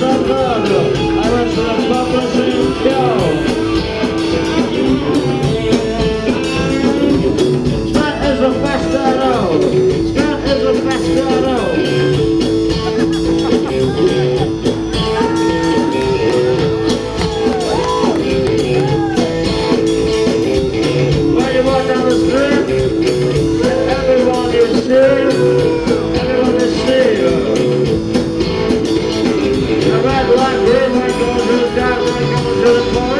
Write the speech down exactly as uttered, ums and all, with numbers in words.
Salvador. I went to the publishing show. Scott is a bastardo. Scott is a bastardo. When you walk down the street, everyone you see, everyone you see. The red light, green light, goes to the dark light, goes to the